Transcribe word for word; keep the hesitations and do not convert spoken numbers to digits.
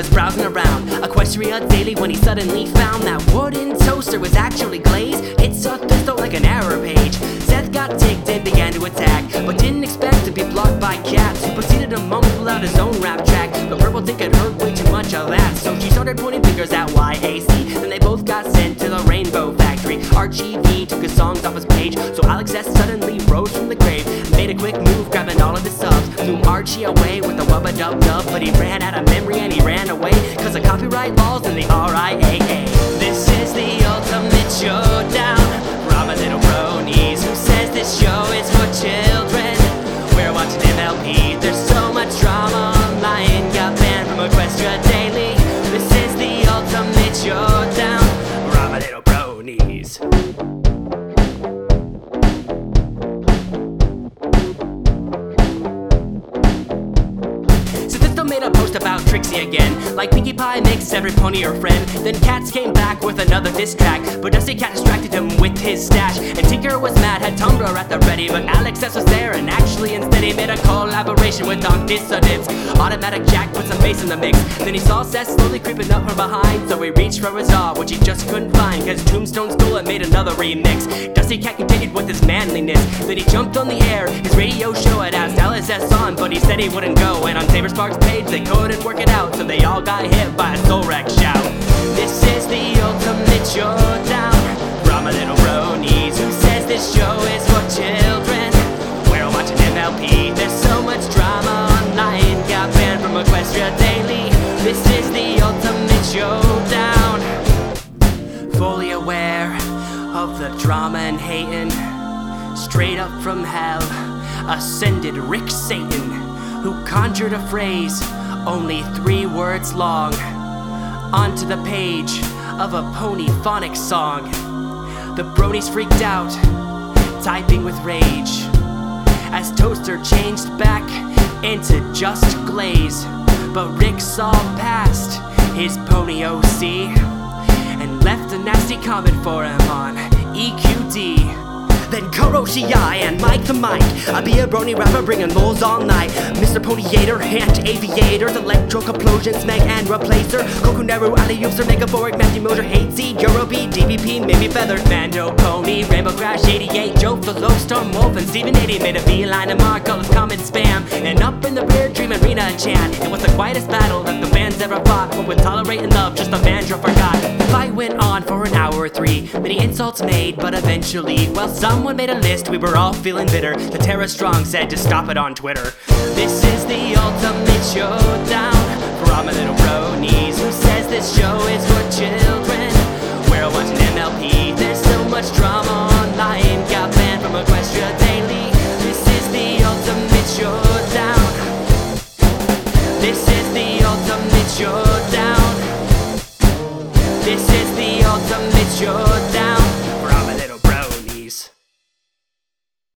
was browsing around Equestria Daily when he suddenly found that wooden toaster was actually glazed. It saw Thistle like an error page. Seth got ticked and began to attack, but didn't expect to be blocked by cats, who proceeded to mumble out his own rap track. But Purple Dick had heard way too much of that, so she started pointing fingers at Y A C. Then they both got sent to the Rainbow Factory. Archie V took his songs off his page, so Alex S suddenly rose from the grave, made a quick move, grabbing all of his subs, flew Archie away with a wubba dub dub. But he ran out of memory and he ran away, cause of copyright laws and the R I A A. This is the ultimate showdown for all my little bronies who says this show is for children. We're watching M L P, there's so much drama online, got banned from Equestria Daily. This is the ultimate showdown for all my little bronies. Made a post about Trixie again, like Pinkie Pie makes every pony her friend. Then Cats came back with another diss track, but Dusty Cat distracted him with his stash. And Tinker was mad, had Tumblr at the ready, but Alex S was there, and actually instead he made a collaboration with Doc Dissonance. Automatic Jack put some bass in the mix, then he saw Seth slowly creeping up from behind, so he reached for his jaw, which he just couldn't find, cause Tombstone stole and made another remix. Dusty Cat continued with his manliness, then he jumped on the air. His radio show had asked Alex S on, but he said he wouldn't go, and on Saber Sparks' page they couldn't work it out, so they all got hit by a Soul Wreck shout. This is the ultimate showdown for all my little bronies who says this show is for children. We're watching M L P, there's so much drama online, got banned from Equestria Daily. This is the ultimate showdown. Fully aware of the drama and hating, straight up from hell ascended Rick Satan, who conjured a phrase only three words long onto the page of a ponyphonic song. The bronies freaked out, typing with rage, as Toaster changed back into just glaze. But Rick saw past his pony O C and left a nasty comment for him on E Q D. Then Kuroshi and Mike the Mike, I be a brony rapper bringing moles all night. Mister Ponyator, Ant Aviators, Electro Complosions, Meg and Replacer, Kokuneru, Ali User, Megaboric, Matthew Motor, Hate Z, Eurobeat, D B P, Maybe Feather, Mando, Pony, Rainbow Crash, eighty-eight, Joe, the Low Storm, Wolf, and Steven eighty made a beeline to Mark, all his comments spam. And up in the rear, Dream Arena chant. It was the quietest battle that the fans ever fought, but with tolerate and love, just the banjo forgot. The fight went on for an hour or three, many insults made, but eventually, well, someone made a list, we were all feeling bitter. The Tara Strong said to stop it on Twitter. This is the ultimate showdown for all my little bronies who says this show is for children. We're watching M L P, there's so much drama online, got banned from Equestria Daily. This is the ultimate showdown. This is the ultimate showdown. This is the ultimate showdown.